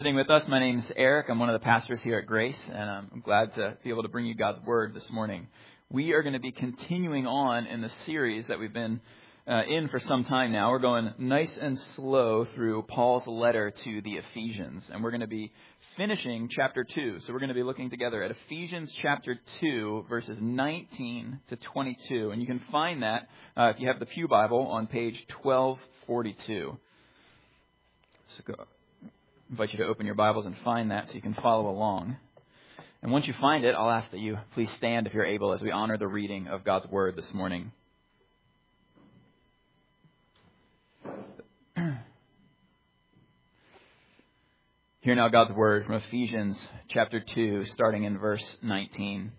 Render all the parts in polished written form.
Sitting with us, my name's Eric. I'm one of the pastors here at Grace, and I'm glad to be able to bring you God's Word this morning. We are going to be continuing on in the series that we've been in for some time now. We're going nice and slow through Paul's letter to the Ephesians, and we're going to be finishing chapter 2. So we're going to be looking together at Ephesians chapter 2, verses 19 to 22. And you can find that, if you have the Pew Bible, on page 1242. So go. I invite you to open your Bibles and find that so you can follow along. And once you find it, I'll ask that you please stand if you're able as we honor the reading of God's Word this morning. Hear now God's Word from Ephesians chapter 2, starting in verse 19.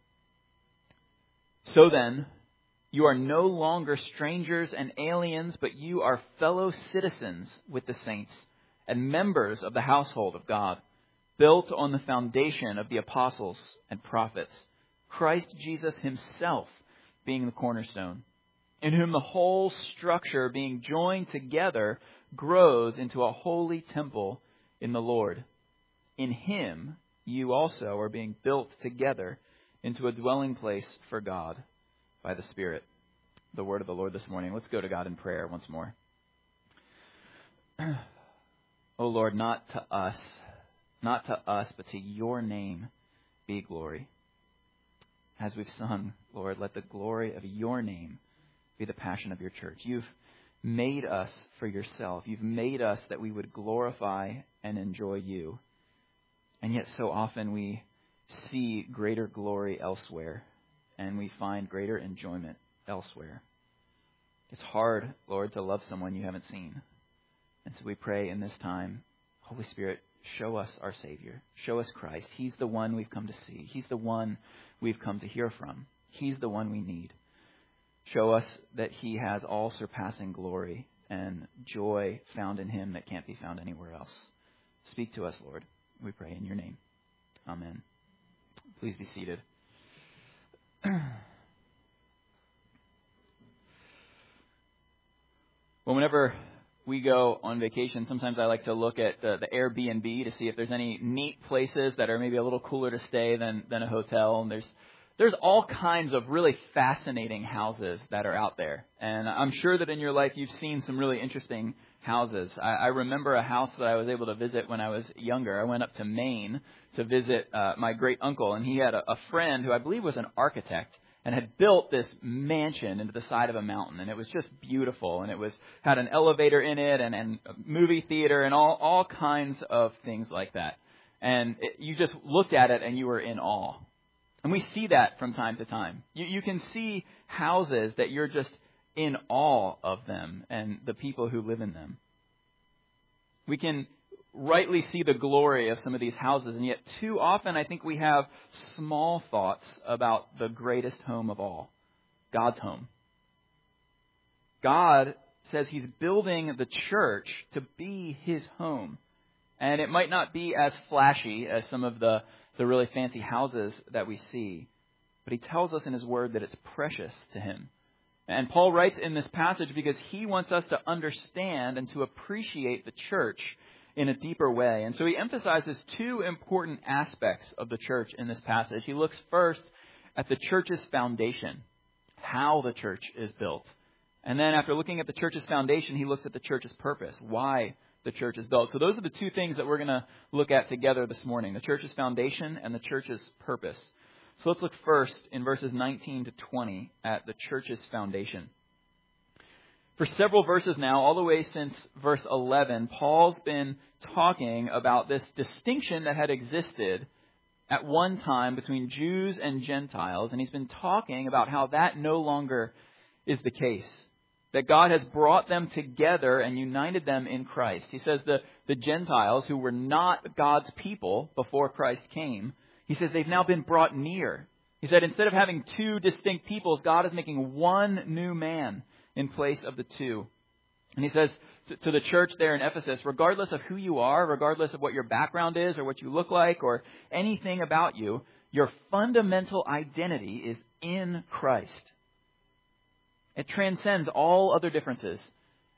So then, you are no longer strangers and aliens, but you are fellow citizens with the saints and members of the household of God, built on the foundation of the apostles and prophets, Christ Jesus himself being the cornerstone, in whom the whole structure being joined together grows into a holy temple in the Lord. In him you also are being built together into a dwelling place for God by the Spirit. The word of the Lord this morning. Let's go to God in prayer once more. O Lord, not to us, but to your name be glory. As we've sung, Lord, let the glory of your name be the passion of your church. You've made us for yourself. You've made us that we would glorify and enjoy you. And yet so often we see greater glory elsewhere, and we find greater enjoyment elsewhere. It's hard, Lord, to love someone you haven't seen. And so we pray in this time, Holy Spirit, show us our Savior. Show us Christ. He's the one we've come to see. He's the one we've come to hear from. He's the one we need. Show us that he has all surpassing glory and joy found in him that can't be found anywhere else. Speak to us, Lord. We pray in your name. Amen. Please be seated. Well, whenever we go on vacation, sometimes I like to look at the Airbnb to see if there's any neat places that are maybe a little cooler to stay than a hotel. And there's all kinds of really fascinating houses that are out there. And I'm sure that in your life you've seen some really interesting houses. I remember a house that I was able to visit when I was younger. I went up to Maine to visit my great uncle, and he had a friend who I believe was an architect, and had built this mansion into the side of a mountain. And it was just beautiful. And it had an elevator in it and a movie theater and all kinds of things like that. And you just looked at it and you were in awe. And we see that from time to time. You can see houses that you're just in awe of them and the people who live in them. We can rightly see the glory of some of these houses, and yet too often I think we have small thoughts about the greatest home of all, God's home. God says he's building the church to be his home, and it might not be as flashy as some of the really fancy houses that we see, but he tells us in his word that it's precious to him. And Paul writes in this passage because he wants us to understand and to appreciate the church in a deeper way. And so he emphasizes two important aspects of the church in this passage. He looks first at the church's foundation, how the church is built. And then after looking at the church's foundation, he looks at the church's purpose, why the church is built. So those are the two things that we're going to look at together this morning, the church's foundation and the church's purpose. So let's look first in verses 19 to 20 at the church's foundation. For several verses now, all the way since verse 11, Paul's been talking about this distinction that had existed at one time between Jews and Gentiles. And he's been talking about how that no longer is the case. That God has brought them together and united them in Christ. He says the Gentiles, who were not God's people before Christ came, he says they've now been brought near. He said instead of having two distinct peoples, God is making one new man in place of the two. And he says to the church there in Ephesus, regardless of who you are, regardless of what your background is or what you look like or anything about you, your fundamental identity is in Christ. It transcends all other differences.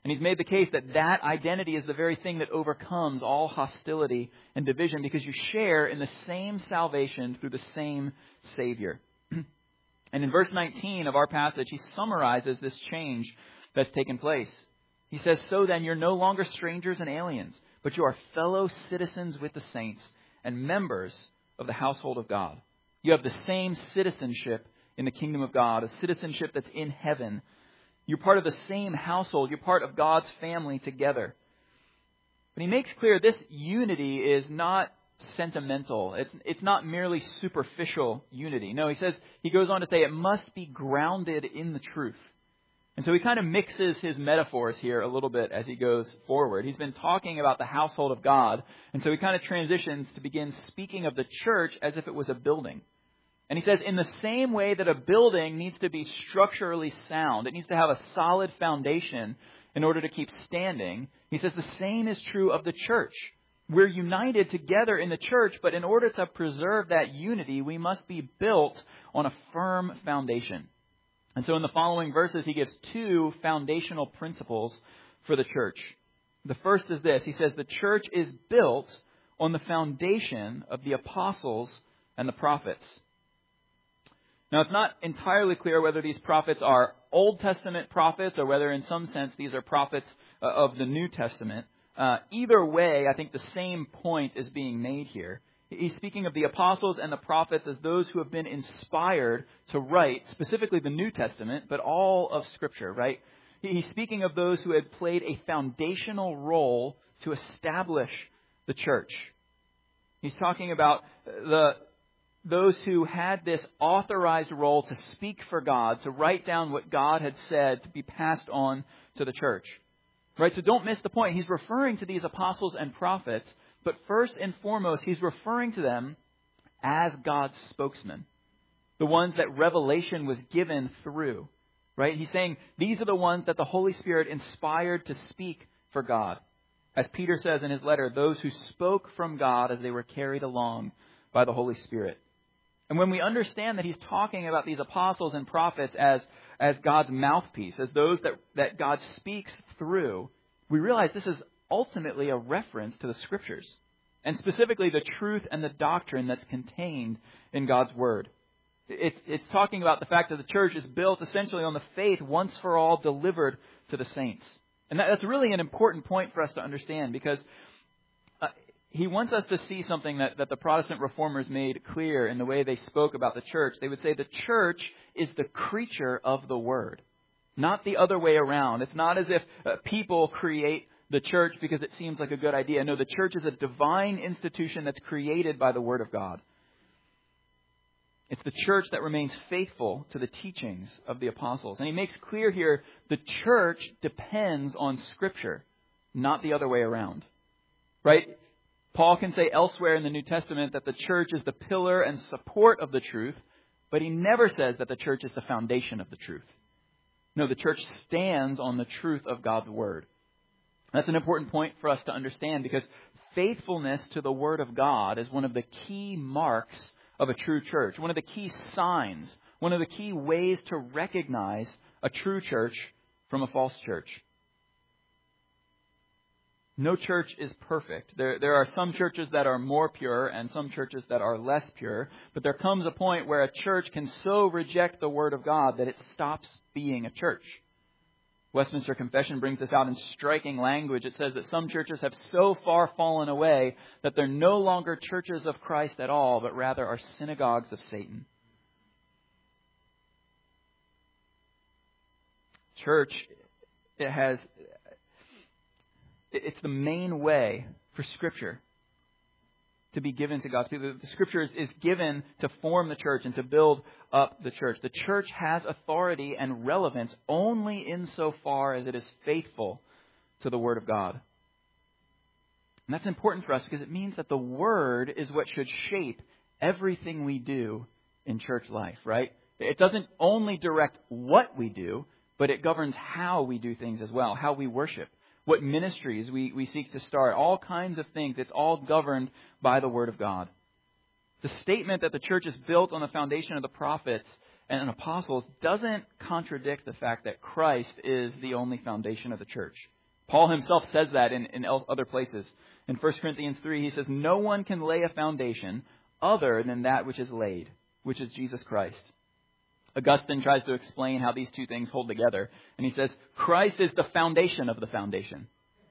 And he's made the case that that identity is the very thing that overcomes all hostility and division because you share in the same salvation through the same Savior. And in verse 19 of our passage, he summarizes this change that's taken place. He says, "So then you're no longer strangers and aliens, but you are fellow citizens with the saints and members of the household of God. You have the same citizenship in the kingdom of God, a citizenship that's in heaven. You're part of the same household. You're part of God's family together." But he makes clear this unity is not sentimental. It's not merely superficial unity. No, he goes on to say it must be grounded in the truth. And so he kind of mixes his metaphors here a little bit as he goes forward. He's been talking about the household of God, and so he kind of transitions to begin speaking of the church as if it was a building. And he says, in the same way that a building needs to be structurally sound, it needs to have a solid foundation in order to keep standing, he says the same is true of the church. We're united together in the church, but in order to preserve that unity, we must be built on a firm foundation. And so in the following verses, he gives two foundational principles for the church. The first is this. He says the church is built on the foundation of the apostles and the prophets. Now, it's not entirely clear whether these prophets are Old Testament prophets or whether in some sense these are prophets of the New Testament. Either way, I think the same point is being made here. He's speaking of the apostles and the prophets as those who have been inspired to write, specifically the New Testament, but all of Scripture, right? He's speaking of those who had played a foundational role to establish the church. He's talking about those who had this authorized role to speak for God, to write down what God had said to be passed on to the church. Right? So don't miss the point. He's referring to these apostles and prophets, but first and foremost, he's referring to them as God's spokesmen, the ones that revelation was given through. Right? He's saying these are the ones that the Holy Spirit inspired to speak for God. As Peter says in his letter, those who spoke from God as they were carried along by the Holy Spirit. And when we understand that he's talking about these apostles and prophets as God's mouthpiece, as those that God speaks through, we realize this is ultimately a reference to the Scriptures, and specifically the truth and the doctrine that's contained in God's Word. It's talking about the fact that the church is built essentially on the faith once for all delivered to the saints. And that's really an important point for us to understand, because he wants us to see something that the Protestant reformers made clear in the way they spoke about the church. They would say the church is the creature of the Word, not the other way around. It's not as if people create the church because it seems like a good idea. No, the church is a divine institution that's created by the Word of God. It's the church that remains faithful to the teachings of the apostles. And he makes clear here the church depends on Scripture, not the other way around. Right? Paul can say elsewhere in the New Testament that the church is the pillar and support of the truth, but he never says that the church is the foundation of the truth. No, the church stands on the truth of God's Word. That's an important point for us to understand, because faithfulness to the Word of God is one of the key marks of a true church, one of the key signs, one of the key ways to recognize a true church from a false church. No church is perfect. There are some churches that are more pure and some churches that are less pure. But there comes a point where a church can so reject the Word of God that it stops being a church. Westminster Confession brings this out in striking language. It says that some churches have so far fallen away that they're no longer churches of Christ at all, but rather are synagogues of Satan. Church, it's the main way for Scripture to be given to God's people. The Scripture is given to form the church and to build up the church. The church has authority and relevance only insofar as it is faithful to the Word of God. And that's important for us because it means that the Word is what should shape everything we do in church life, right? It doesn't only direct what we do, but it governs how we do things as well, how we worship, what ministries we seek to start, all kinds of things. It's all governed by the Word of God. The statement that the church is built on the foundation of the prophets and apostles doesn't contradict the fact that Christ is the only foundation of the church. Paul himself says that in other places. In 1 Corinthians 3, he says, no one can lay a foundation other than that which is laid, which is Jesus Christ. Augustine tries to explain how these two things hold together. And he says, Christ is the foundation of the foundation.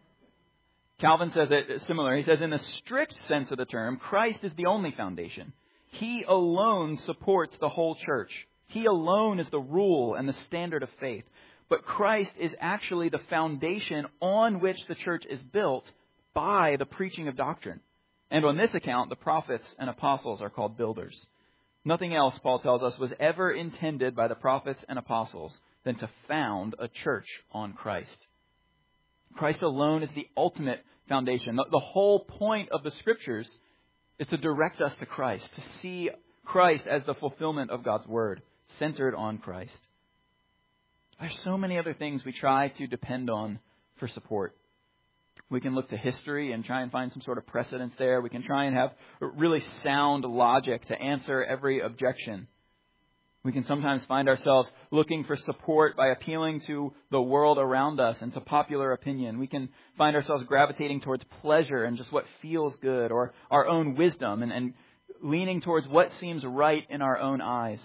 Calvin says it similar. He says, in the strict sense of the term, Christ is the only foundation. He alone supports the whole church. He alone is the rule and the standard of faith. But Christ is actually the foundation on which the church is built by the preaching of doctrine. And on this account, the prophets and apostles are called builders. Nothing else, Paul tells us, was ever intended by the prophets and apostles than to found a church on Christ. Christ alone is the ultimate foundation. The whole point of the Scriptures is to direct us to Christ, to see Christ as the fulfillment of God's Word, centered on Christ. There's so many other things we try to depend on for support. We can look to history and try and find some sort of precedence there. We can try and have really sound logic to answer every objection. We can sometimes find ourselves looking for support by appealing to the world around us and to popular opinion. We can find ourselves gravitating towards pleasure and just what feels good, or our own wisdom and leaning towards what seems right in our own eyes.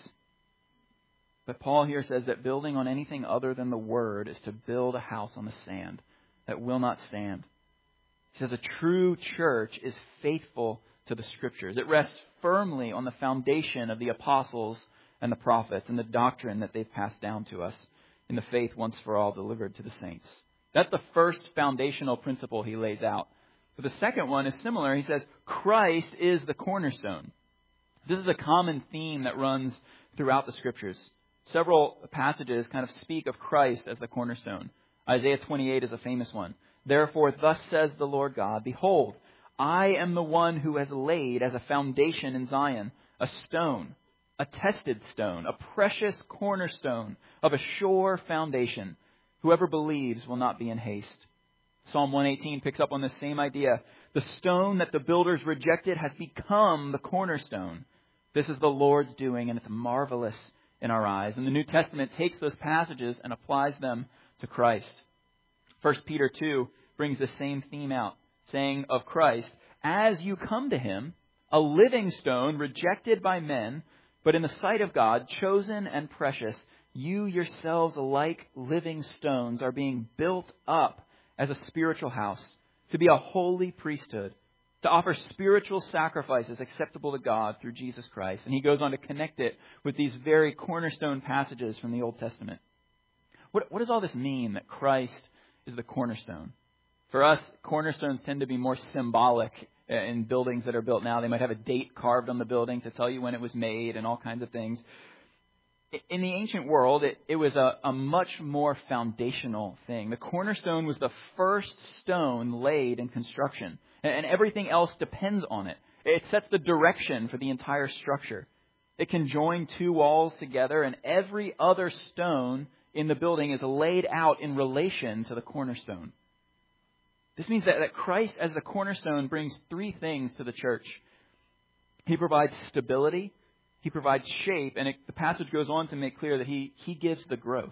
But Paul here says that building on anything other than the Word is to build a house on the sand that will not stand. He says a true church is faithful to the Scriptures. It rests firmly on the foundation of the apostles and the prophets and the doctrine that they've passed down to us in the faith once for all delivered to the saints. That's the first foundational principle he lays out. But the second one is similar. He says, Christ is the cornerstone. This is a common theme that runs throughout the Scriptures. Several passages kind of speak of Christ as the cornerstone. Isaiah 28 is a famous one. Therefore, thus says the Lord God, behold, I am the one who has laid as a foundation in Zion a stone, a tested stone, a precious cornerstone of a sure foundation. Whoever believes will not be in haste. Psalm 118 picks up on the same idea. The stone that the builders rejected has become the cornerstone. This is the Lord's doing, and it's marvelous in our eyes. And the New Testament takes those passages and applies them to Christ. 1 Peter 2 brings the same theme out, saying of Christ, as you come to him, a living stone rejected by men, but in the sight of God, chosen and precious, you yourselves, like living stones, are being built up as a spiritual house, to be a holy priesthood, to offer spiritual sacrifices acceptable to God through Jesus Christ. And he goes on to connect it with these very cornerstone passages from the Old Testament. What does all this mean, that Christ is the cornerstone? For us, cornerstones tend to be more symbolic in buildings that are built now. They might have a date carved on the building to tell you when it was made and all kinds of things. In the ancient world, it was a much more foundational thing. The cornerstone was the first stone laid in construction, and everything else depends on it. It sets the direction for the entire structure. It can join two walls together, and every other stone in the building is laid out in relation to the cornerstone. This means that Christ as the cornerstone brings three things to the church. He provides stability, he provides shape, and the passage goes on to make clear that he gives the growth.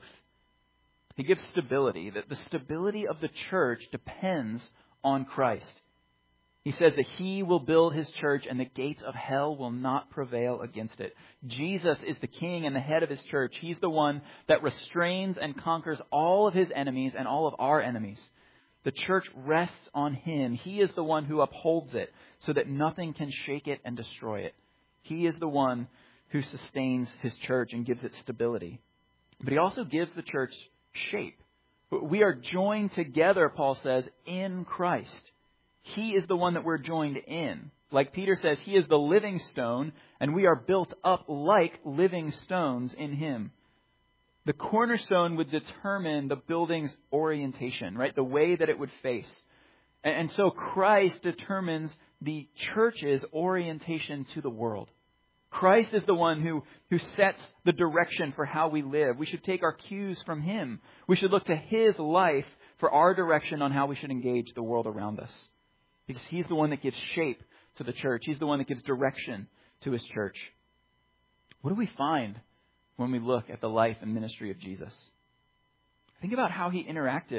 He gives stability, that the stability of the church depends on Christ. He says that he will build his church and the gates of hell will not prevail against it. Jesus is the king and the head of his church. He's the one that restrains and conquers all of his enemies and all of our enemies. The church rests on him. He is the one who upholds it so that nothing can shake it and destroy it. He is the one who sustains his church and gives it stability. But he also gives the church shape. We are joined together, Paul says, in Christ. He is the one that we're joined in. Like Peter says, he is the living stone, and we are built up like living stones in him. The cornerstone would determine the building's orientation, right? The way that it would face. And so Christ determines the church's orientation to the world. Christ is the one who sets the direction for how we live. We should take our cues from him. We should look to his life for our direction on how we should engage the world around us. Because he's the one that gives shape to the church. He's the one that gives direction to his church. What do we find when we look at the life and ministry of Jesus? Think about how he interacted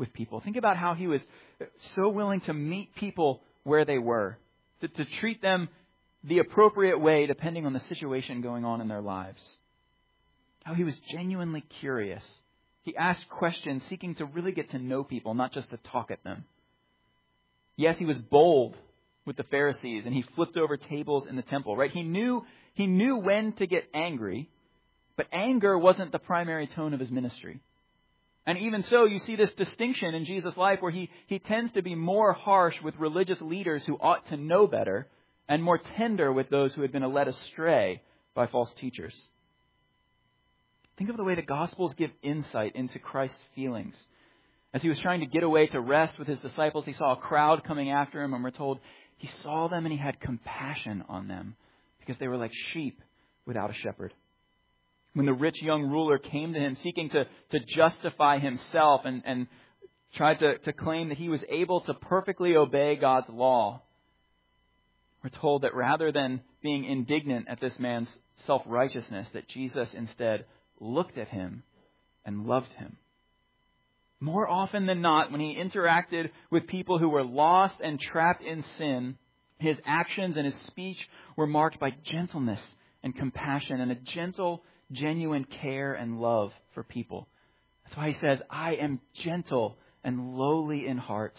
with people. Think about how he was so willing to meet people where they were, to treat them the appropriate way depending on the situation going on in their lives. How he was genuinely curious. He asked questions seeking to really get to know people, not just to talk at them. Yes, he was bold with the Pharisees, and he flipped over tables in the temple, right? He knew when to get angry, but anger wasn't the primary tone of his ministry. And even so, you see this distinction in Jesus' life where he tends to be more harsh with religious leaders who ought to know better and more tender with those who had been led astray by false teachers. Think of the way the Gospels give insight into Christ's feelings. As he was trying to get away to rest with his disciples, he saw a crowd coming after him, and we're told he saw them and he had compassion on them because they were like sheep without a shepherd. When the rich young ruler came to him seeking to justify himself and tried to claim that he was able to perfectly obey God's law, we're told that rather than being indignant at this man's self-righteousness, that Jesus instead looked at him and loved him. More often than not, when he interacted with people who were lost and trapped in sin, his actions and his speech were marked by gentleness and compassion and a gentle, genuine care and love for people. That's why he says, I am gentle and lowly in heart.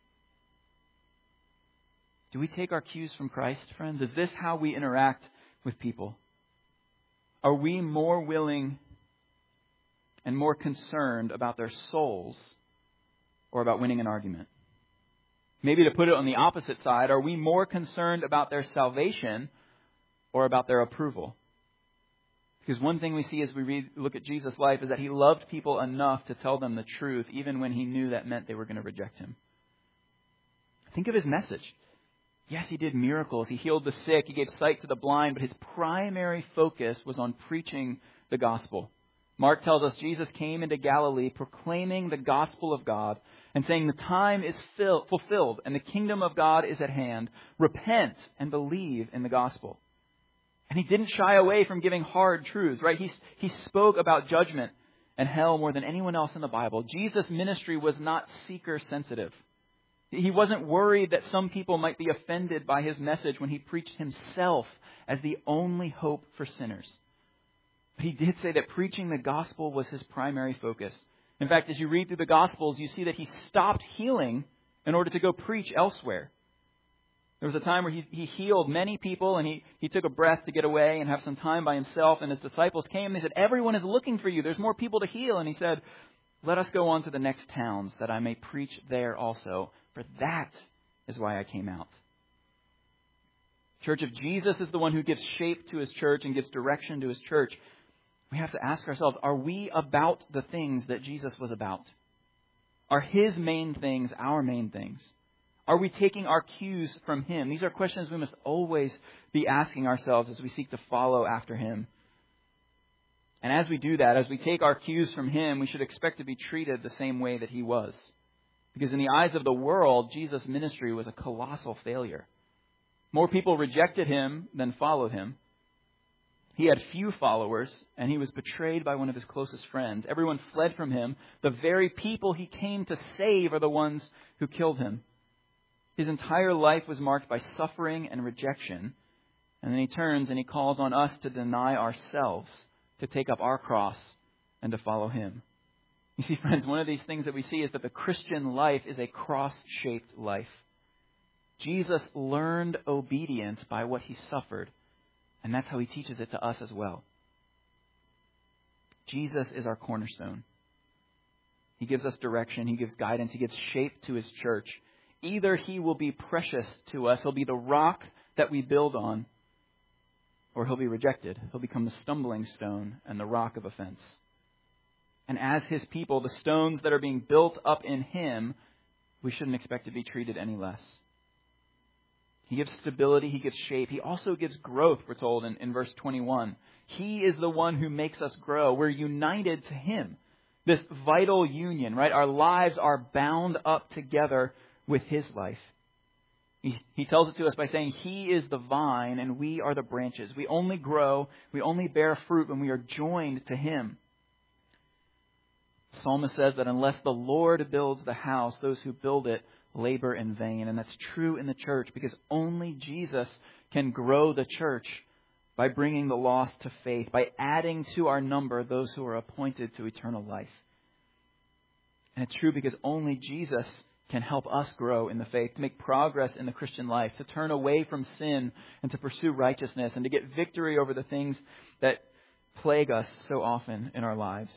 Do we take our cues from Christ, friends? Is this how we interact with people? Are we more willing and more concerned about their souls or about winning an argument? Maybe to put it on the opposite side, are we more concerned about their salvation or about their approval? Because one thing we see as we look at Jesus' life is that he loved people enough to tell them the truth, even when he knew that meant they were going to reject him. Think of his message. Yes, he did miracles. He healed the sick. He gave sight to the blind. But his primary focus was on preaching the gospel. Mark tells us Jesus came into Galilee proclaiming the gospel of God and saying the time is fulfilled and the kingdom of God is at hand. Repent and believe in the gospel. And he didn't shy away from giving hard truths, right? He spoke about judgment and hell more than anyone else in the Bible. Jesus' ministry was not seeker-sensitive. He wasn't worried that some people might be offended by his message when he preached himself as the only hope for sinners. But he did say that preaching the gospel was his primary focus. In fact, as you read through the Gospels, you see that he stopped healing in order to go preach elsewhere. There was a time where he healed many people and he took a breath to get away and have some time by himself. And his disciples came and they said, everyone is looking for you. There's more people to heal. And he said, let us go on to the next towns that I may preach there also. For that is why I came out. Church, if Jesus is the one who gives shape to his church and gives direction to his church, we have to ask ourselves, are we about the things that Jesus was about? Are his main things our main things? Are we taking our cues from him? These are questions we must always be asking ourselves as we seek to follow after him. And as we do that, as we take our cues from him, we should expect to be treated the same way that he was. Because in the eyes of the world, Jesus' ministry was a colossal failure. More people rejected him than followed him. He had few followers, and he was betrayed by one of his closest friends. Everyone fled from him. The very people he came to save are the ones who killed him. His entire life was marked by suffering and rejection. And then he turns and he calls on us to deny ourselves, to take up our cross, and to follow him. You see, friends, one of these things that we see is that the Christian life is a cross-shaped life. Jesus learned obedience by what he suffered, and that's how he teaches it to us as well. Jesus is our cornerstone. He gives us direction, he gives guidance, he gives shape to his church. Either he will be precious to us, he'll be the rock that we build on, or he'll be rejected. He'll become the stumbling stone and the rock of offense. And as his people, the stones that are being built up in him, we shouldn't expect to be treated any less. He gives stability, he gives shape. He also gives growth, we're told in verse 21. He is the one who makes us grow. We're united to him. This vital union, right? Our lives are bound up together with his life. He tells it to us by saying he is the vine and we are the branches. We only grow, we only bear fruit when we are joined to him. The psalmist says that unless the Lord builds the house, those who build it labor in vain. And that's true in the church because only Jesus can grow the church by bringing the lost to faith, by adding to our number those who are appointed to eternal life. And it's true because only Jesus can help us grow in the faith, to make progress in the Christian life, to turn away from sin and to pursue righteousness and to get victory over the things that plague us so often in our lives.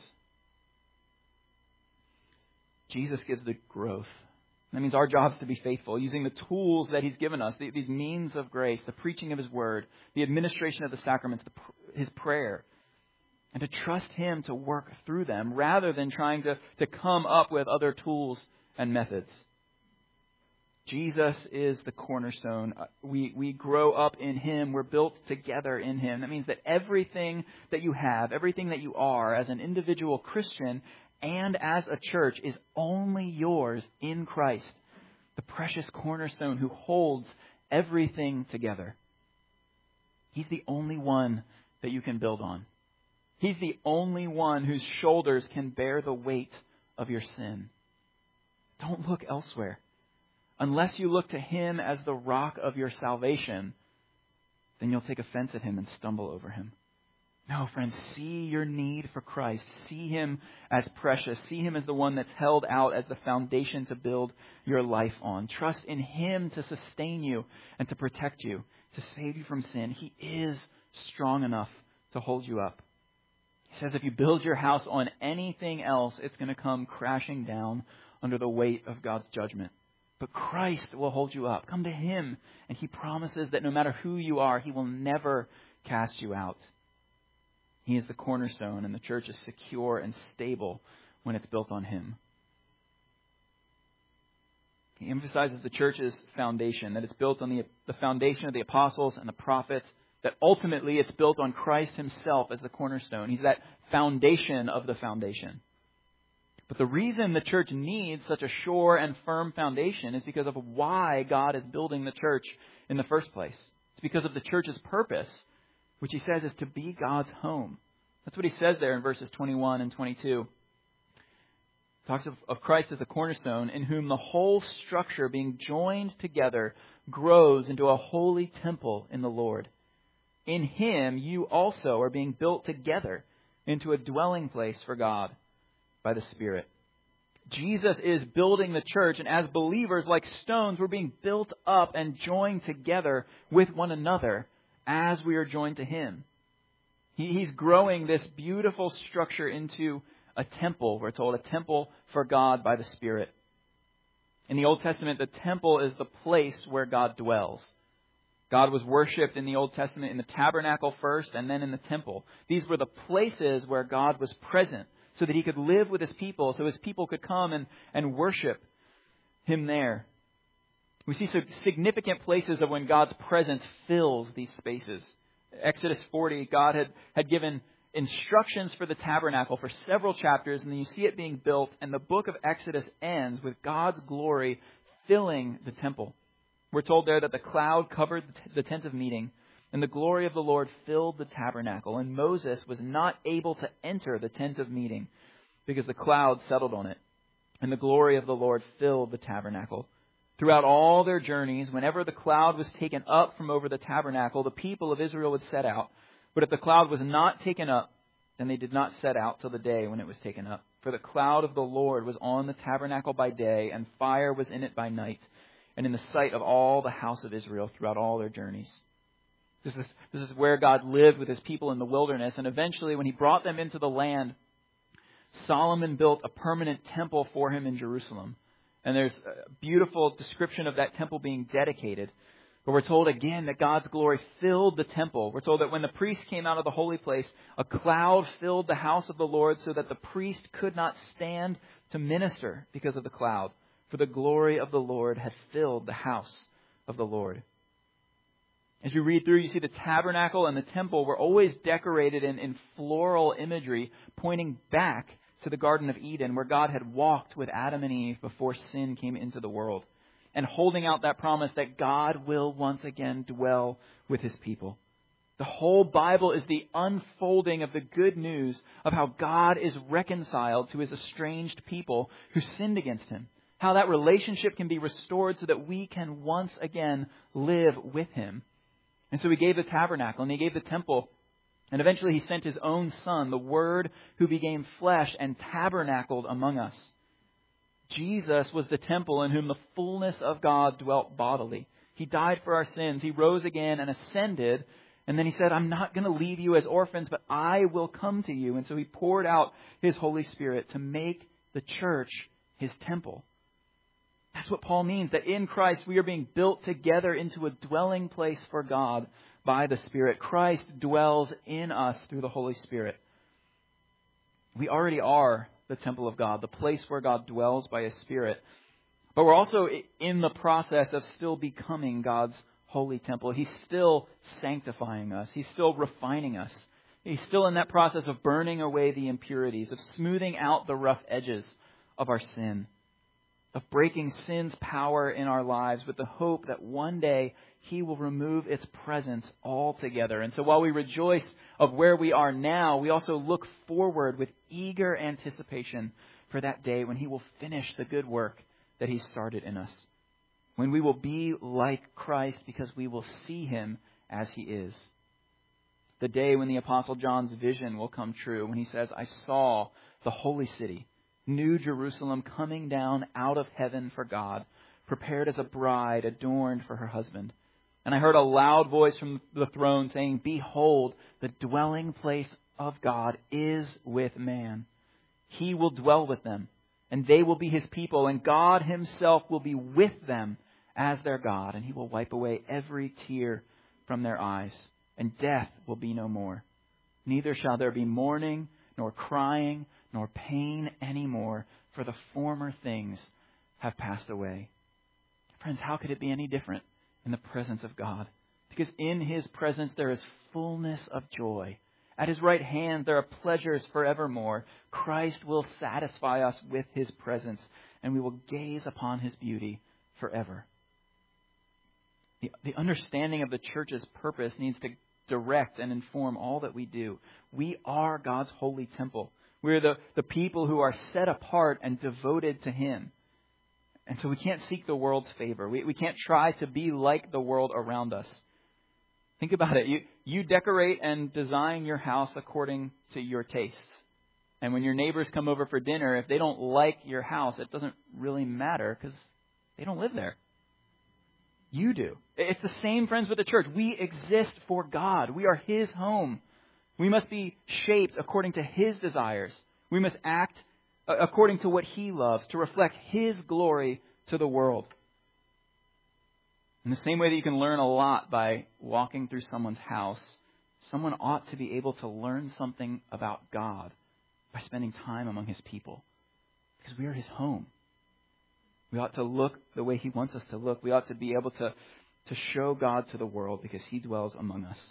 Jesus gives the growth. That means our job is to be faithful, using the tools that He's given us, these means of grace, the preaching of His Word, the administration of the sacraments, His prayer, and to trust Him to work through them rather than trying to come up with other tools and methods. Jesus is the cornerstone. We grow up in Him. We're built together in Him. That means that everything that you have, everything that you are as an individual Christian and as a church is only yours in Christ, the precious cornerstone who holds everything together. He's the only one that you can build on. He's the only one whose shoulders can bear the weight of your sin. Don't look elsewhere. Unless you look to Him as the rock of your salvation, then you'll take offense at Him and stumble over Him. No, friends, see your need for Christ. See Him as precious. See Him as the one that's held out as the foundation to build your life on. Trust in Him to sustain you and to protect you, to save you from sin. He is strong enough to hold you up. He says if you build your house on anything else, it's going to come crashing down under the weight of God's judgment. But Christ will hold you up. Come to Him, and He promises that no matter who you are, He will never cast you out. He is the cornerstone, and the church is secure and stable when it's built on Him. He emphasizes the church's foundation, that it's built on the foundation of the apostles and the prophets, that ultimately it's built on Christ Himself as the cornerstone. He's that foundation of the foundation. But the reason the church needs such a sure and firm foundation is because of why God is building the church in the first place. It's because of the church's purpose, which He says is to be God's home. That's what He says there in verses 21 and 22. He talks of Christ as the cornerstone, in whom the whole structure being joined together grows into a holy temple in the Lord. In Him you also are being built together into a dwelling place for God by the Spirit. Jesus is building the church, and as believers, like stones, we're being built up and joined together with one another as we are joined to Him. He's growing this beautiful structure into a temple, we're told, a temple for God by the Spirit. In the Old Testament, the temple is the place where God dwells. God was worshipped in the Old Testament in the tabernacle first and then in the temple. These were the places where God was present so that He could live with His people, so His people could come and worship Him there. We see significant places of when God's presence fills these spaces. Exodus 40, God had given instructions for the tabernacle for several chapters, and then you see it being built, and the book of Exodus ends with God's glory filling the temple. We're told there that the cloud covered the tent of meeting, and the glory of the Lord filled the tabernacle, and Moses was not able to enter the tent of meeting because the cloud settled on it, and the glory of the Lord filled the tabernacle. Throughout all their journeys, whenever the cloud was taken up from over the tabernacle, the people of Israel would set out. But if the cloud was not taken up, then they did not set out till the day when it was taken up. For the cloud of the Lord was on the tabernacle by day, and fire was in it by night, and in the sight of all the house of Israel throughout all their journeys. This is where God lived with His people in the wilderness, and eventually when He brought them into the land, Solomon built a permanent temple for Him in Jerusalem. And there's a beautiful description of that temple being dedicated. But we're told again that God's glory filled the temple. We're told that when the priest came out of the holy place, a cloud filled the house of the Lord so that the priest could not stand to minister because of the cloud. For the glory of the Lord had filled the house of the Lord. As you read through, you see the tabernacle and the temple were always decorated in floral imagery pointing back to the Garden of Eden, where God had walked with Adam and Eve before sin came into the world, and holding out that promise that God will once again dwell with His people. The whole Bible is the unfolding of the good news of how God is reconciled to his estranged people who sinned against him. How that relationship can be restored so that we can once again live with him. And so he gave the tabernacle and he gave the temple. And eventually he sent his own Son, the Word, who became flesh and tabernacled among us. Jesus was the temple in whom the fullness of God dwelt bodily. He died for our sins. He rose again and ascended. And then he said, I'm not going to leave you as orphans, but I will come to you. And so he poured out his Holy Spirit to make the church his temple. That's what Paul means, that in Christ we are being built together into a dwelling place for God by the Spirit. Christ dwells in us through the Holy Spirit. We already are the temple of God, the place where God dwells by his Spirit. But we're also in the process of still becoming God's holy temple. He's still sanctifying us. He's still refining us. He's still in that process of burning away the impurities, of smoothing out the rough edges of our sin, of breaking sin's power in our lives with the hope that one day he will remove its presence altogether. And so while we rejoice of where we are now, we also look forward with eager anticipation for that day when he will finish the good work that he started in us. When we will be like Christ because we will see him as he is. The day when the Apostle John's vision will come true, when he says, I saw the holy city, New Jerusalem, coming down out of heaven for God, prepared as a bride adorned for her husband. And I heard a loud voice from the throne saying, Behold, the dwelling place of God is with man. He will dwell with them, and they will be his people, and God himself will be with them as their God, and he will wipe away every tear from their eyes, and death will be no more. Neither shall there be mourning, nor crying, nor pain anymore, for the former things have passed away. Friends, how could it be any different in the presence of God? Because in his presence there is fullness of joy. At his right hand there are pleasures forevermore. Christ will satisfy us with his presence, and we will gaze upon his beauty forever. The understanding of the church's purpose needs to direct and inform all that we do. We are God's holy temple. We're the people who are set apart and devoted to him. And so we can't seek the world's favor. We can't try to be like the world around us. Think about it. You decorate and design your house according to your tastes. And when your neighbors come over for dinner, if they don't like your house, it doesn't really matter because they don't live there. You do. It's the same, friends, with the church. We exist for God. We are his home. We must be shaped according to his desires. We must act according to what he loves, to reflect his glory to the world. In the same way that you can learn a lot by walking through someone's house, someone ought to be able to learn something about God by spending time among his people. Because we are his home. We ought to look the way he wants us to look. We ought to be able to show God to the world because he dwells among us.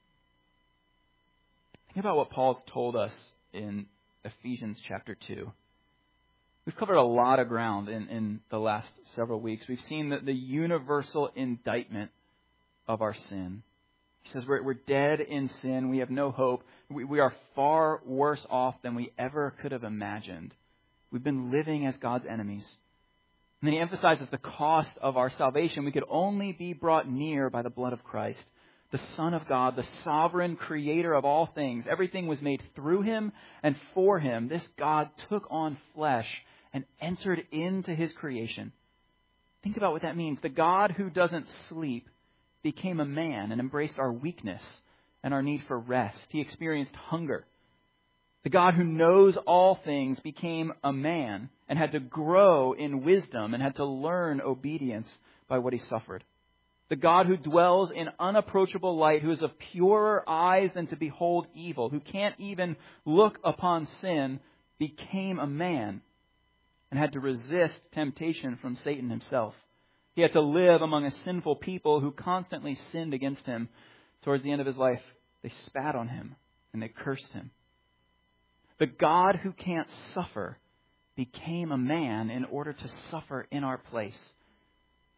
Think about what Paul's told us in Ephesians chapter 2. We've covered a lot of ground in the last several weeks. We've seen the universal indictment of our sin. He says we're dead in sin. We have no hope. We are far worse off than we ever could have imagined. We've been living as God's enemies. And then he emphasizes the cost of our salvation. We could only be brought near by the blood of Christ, the Son of God, the sovereign creator of all things. Everything was made through him and for him. This God took on flesh and entered into his creation. Think about what that means. The God who doesn't sleep became a man and embraced our weakness and our need for rest. He experienced hunger. The God who knows all things became a man and had to grow in wisdom and had to learn obedience by what he suffered. The God who dwells in unapproachable light, who is of purer eyes than to behold evil, who can't even look upon sin, became a man and had to resist temptation from Satan himself. He had to live among a sinful people who constantly sinned against him. Towards the end of his life, they spat on him and they cursed him. The God who can't suffer became a man in order to suffer in our place.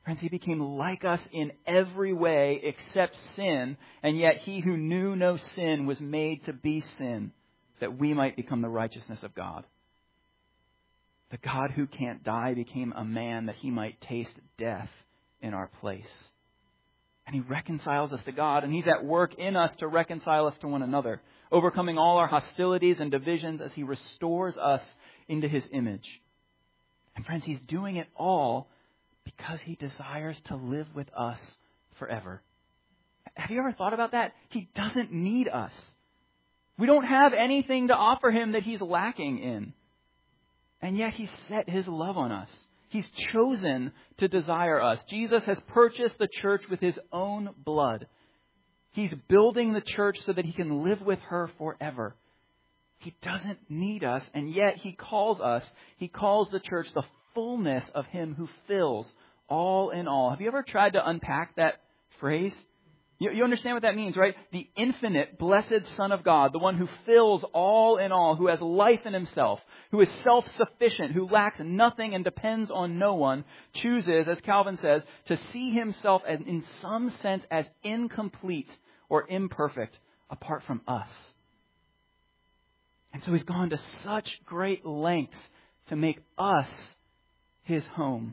Friends, he became like us in every way except sin, and yet he who knew no sin was made to be sin, that we might become the righteousness of God. The God who can't die became a man that he might taste death in our place. And he reconciles us to God, and he's at work in us to reconcile us to one another, overcoming all our hostilities and divisions as he restores us into his image. And friends, he's doing it all because he desires to live with us forever. Have you ever thought about that? He doesn't need us. We don't have anything to offer him that he's lacking in. And yet he's set his love on us. He's chosen to desire us. Jesus has purchased the church with his own blood. He's building the church so that he can live with her forever. He doesn't need us, and yet he calls the church the fullness of him who fills all in all. Have you ever tried to unpack that phrase? You understand what that means, right? The infinite, blessed Son of God, the one who fills all in all, who has life in himself, who is self-sufficient, who lacks nothing and depends on no one, chooses, as Calvin says, to see himself as, in some sense as incomplete or imperfect apart from us. And so he's gone to such great lengths to make us his home.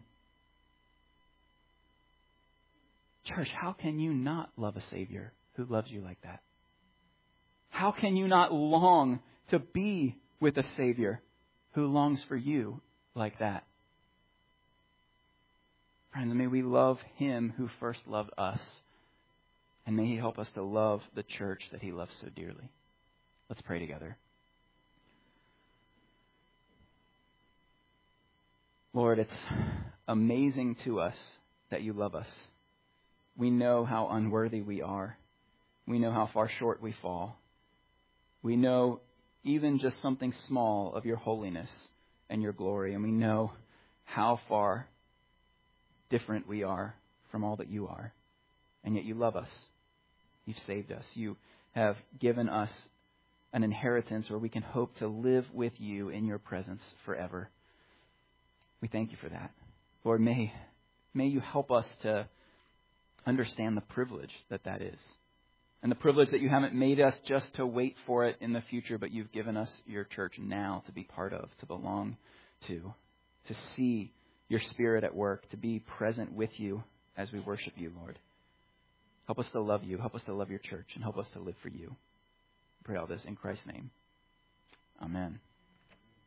Church, how can you not love a Savior who loves you like that? How can you not long to be with a Savior who longs for you like that? Friends, may we love him who first loved us. And may he help us to love the church that he loves so dearly. Let's pray together. Lord, it's amazing to us that you love us. We know how unworthy we are. We know how far short we fall. We know even just something small of your holiness and your glory. And we know how far different we are from all that you are. And yet you love us. You've saved us. You have given us an inheritance where we can hope to live with you in your presence forever. We thank you for that. Lord, may you help us to understand the privilege that is. And the privilege that you haven't made us just to wait for it in the future, but you've given us your church now to be part of, to belong to see your Spirit at work, to be present with you as we worship you, Lord. Help us to love you. Help us to love your church, and help us to live for you. I pray all this in Christ's name. Amen.